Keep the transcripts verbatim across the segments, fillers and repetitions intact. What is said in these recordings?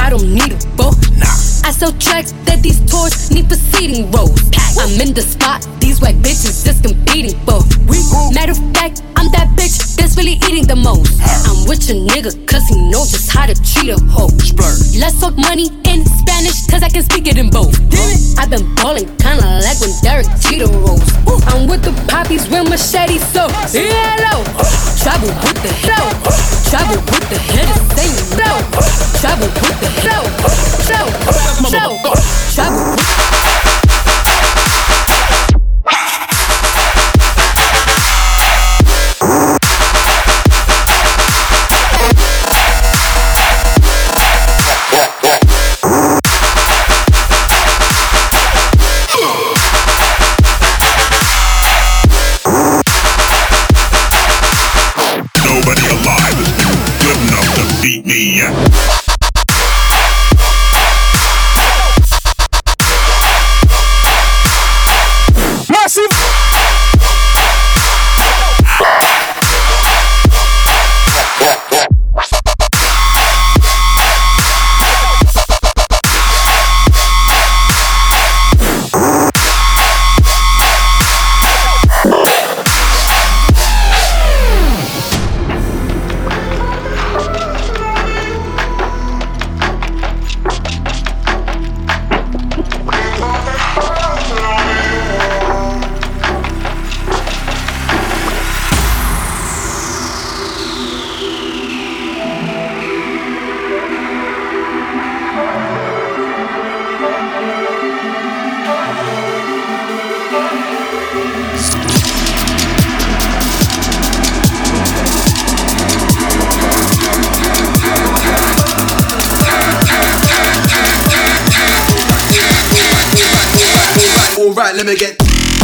I don't need a boat. Nah. I sell tracks that these tours need proceeding roles. I'm in the spot, these white bitches just competing for. Matter of fact, I'm that bitch that's really eating the most. I'm with your nigga cause he knows just how to treat a hoe. Let's talk money in Spanish cause I can speak it in both. I've been ballin' kinda like when Derek Jeter rolls. I'm with the poppies with machetes, so hello. Travel with the flow. Travel with the head of saying flow. Travel with the flow. Flow. Flow. Travel with beat me, yeah. Massive. Alright, let me get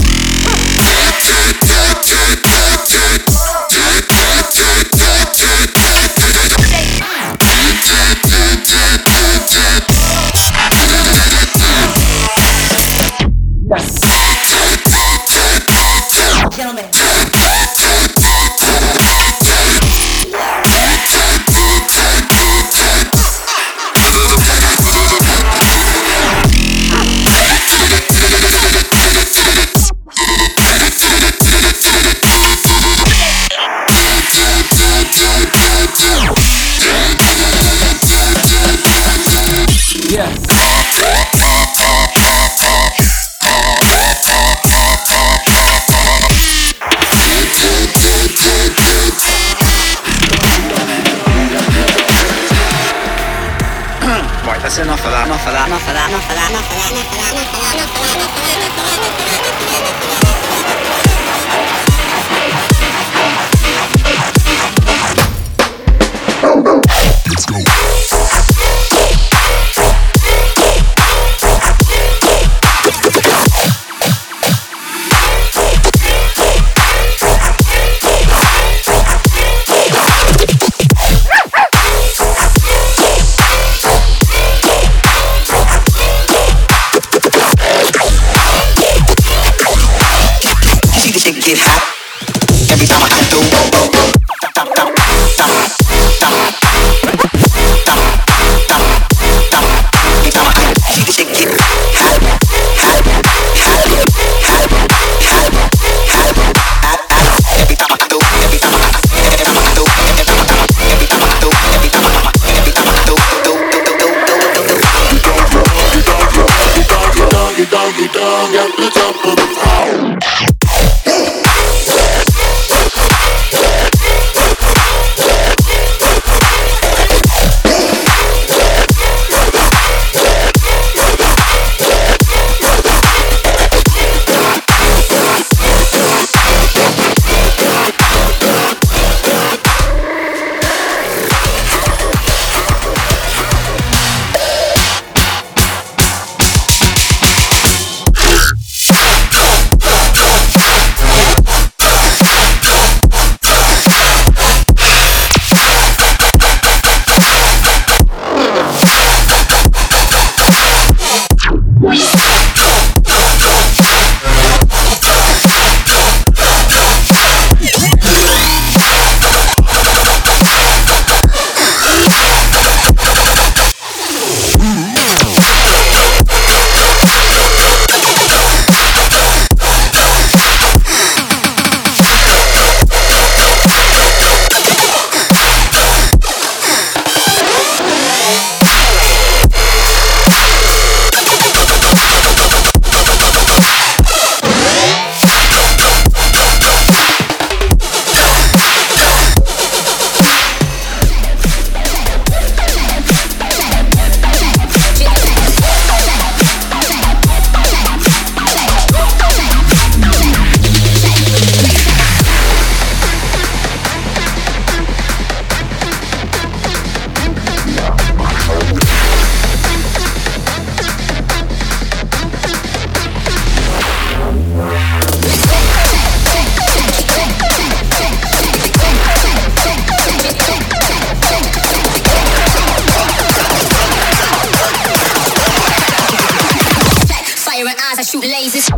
gentlemen. That's enough of that, enough of that, enough of that, enough of that, enough of that, enough of that, enough of that, enough of that. Let's go. Get hot every time I come through. Stop, stop, stop, stop, stop, stop, stop. Every time I come, see the shit get hot, hot, hot, hot, hot, hot, hot, hot. Every time I come through, every time I come, every time I come through, every time I come, every time I come through, every time I come, every time I come through, do, do, do, do, do, do, do. Doggy, doggy, doggy, doggy, at the top of the pile. shoot lasers.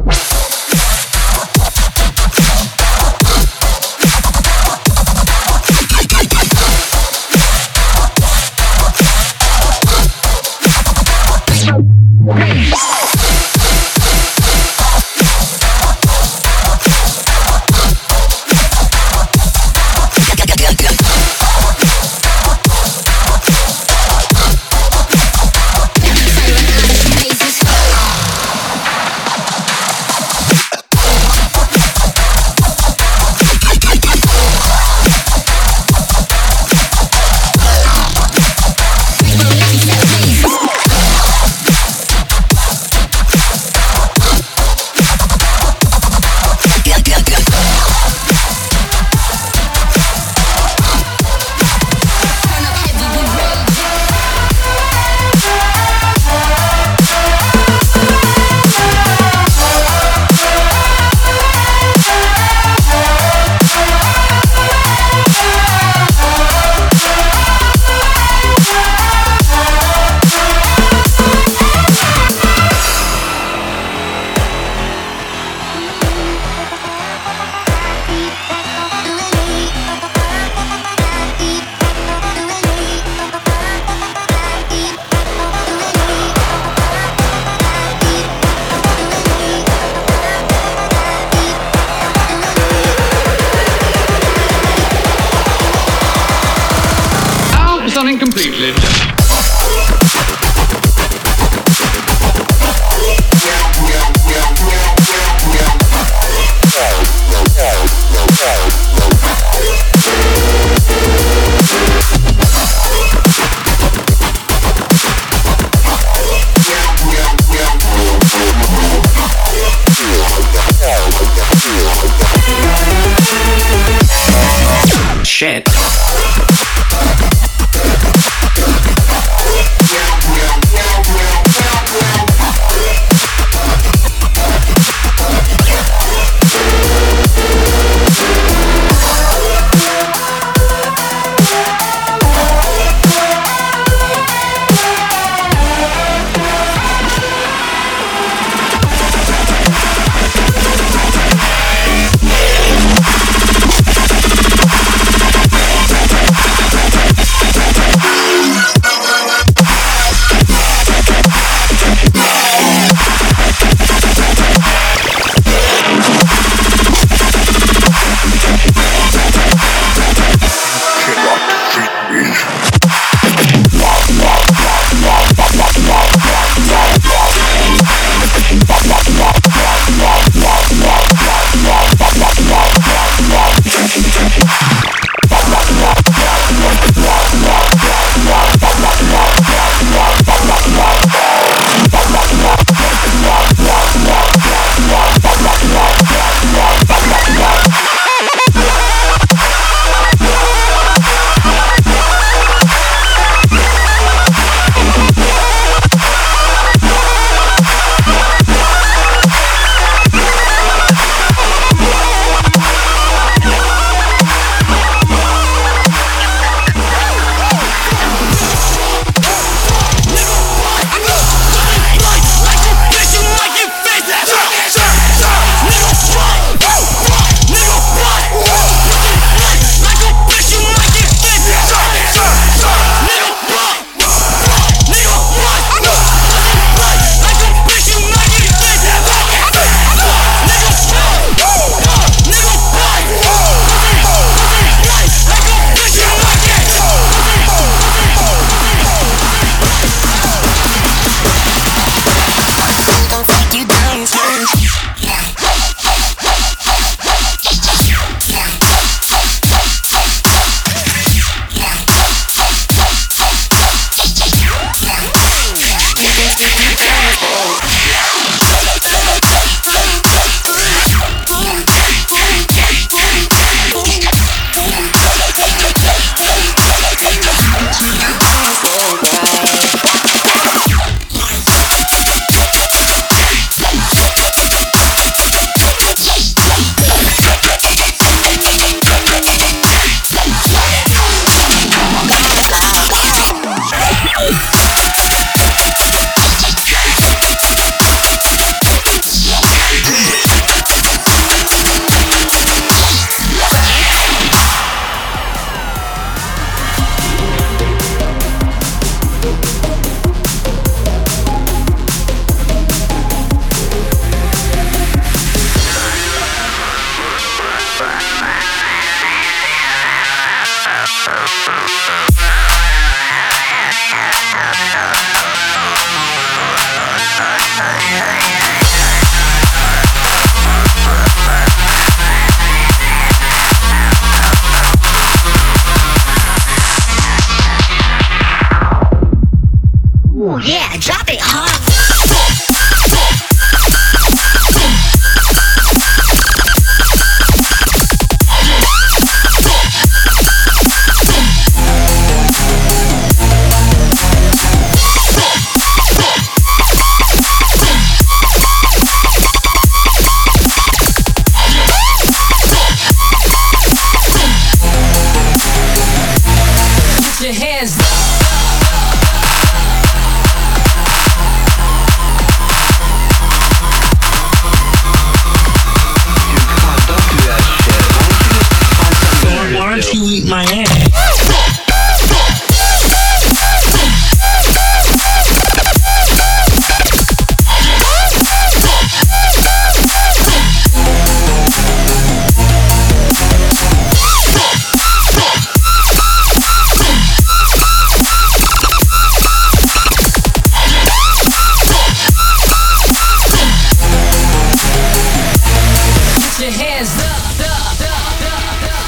Something completely. Shit. Ooh, yeah, drop it, huh? Your hands up. Why don't you eat my ass? Your hands up, up, up, up, up.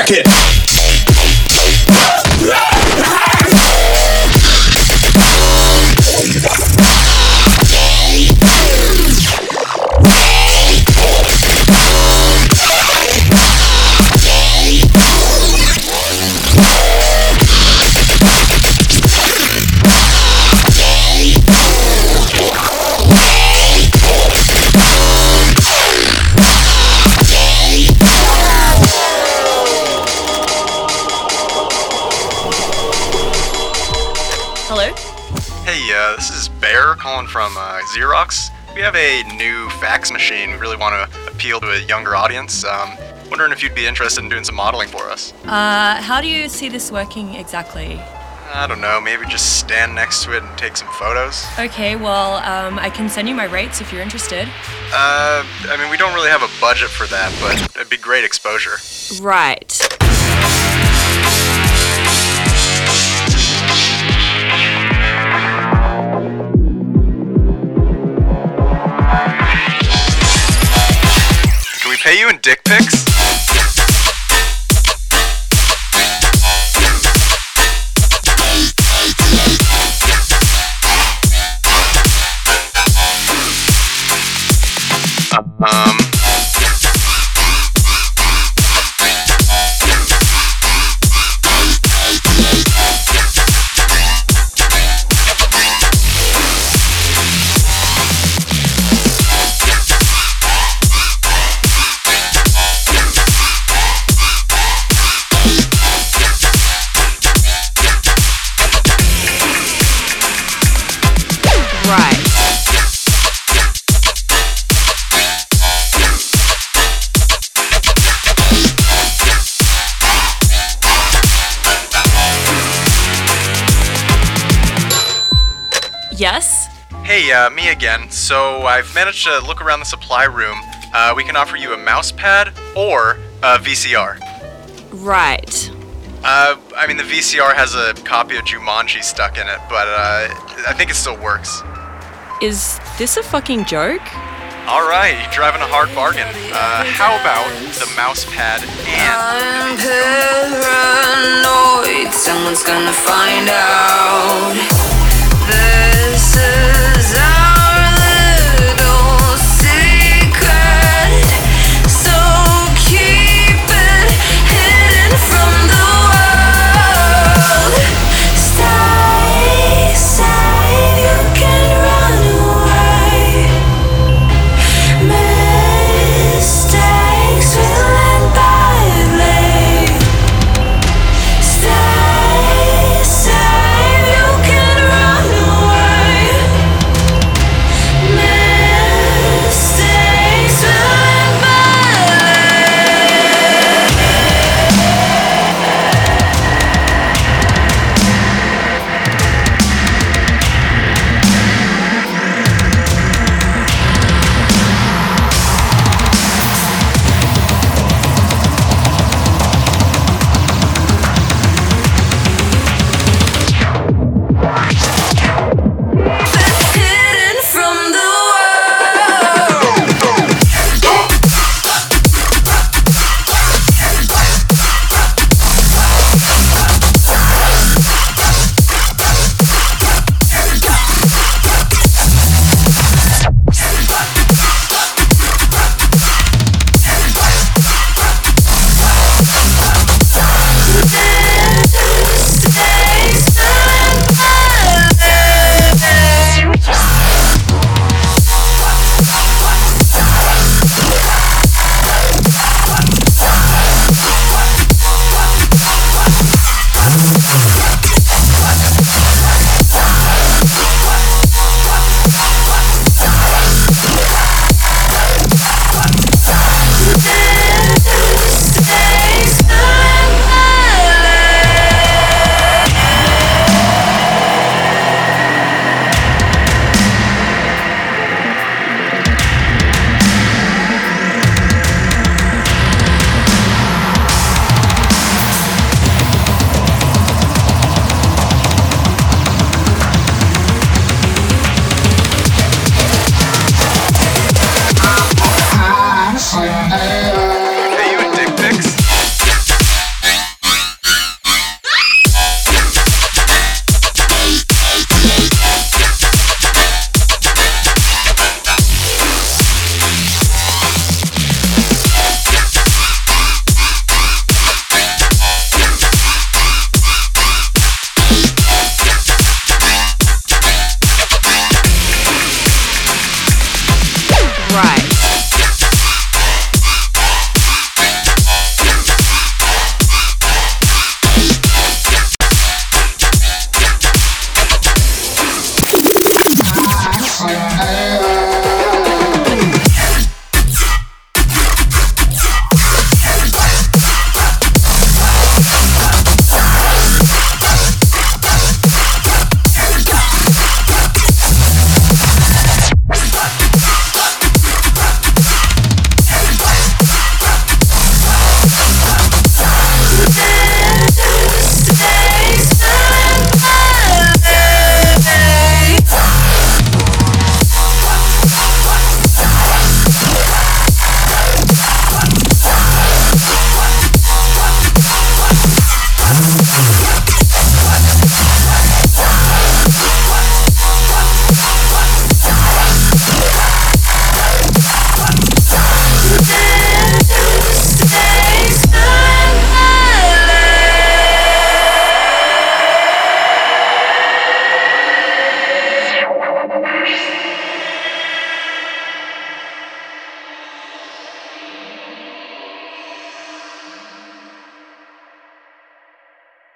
Check it. Hello? Hey, uh, this is Bear calling from uh, Xerox. We have a new fax machine. We really want to appeal to a younger audience. Um, wondering if you'd be interested in doing some modeling for us. Uh, how do you see this working exactly? I don't know, maybe just stand next to it and take some photos. Okay, well, um, I can send you my rates if you're interested. Uh, I mean, we don't really have a budget for that, but it'd be great exposure. Right. Can we pay you in dick pics? Um... Right. Yes? Hey, uh, me again. So I've managed to look around the supply room. Uh, we can offer you a mouse pad or a V C R. Right. Uh, I mean, the V C R has a copy of Jumanji stuck in it, but uh, I think it still works. Is this a fucking joke? All right, you're driving a hard bargain. Uh, how about the mouse pad and the V C R? Paranoid, someone's gonna find out that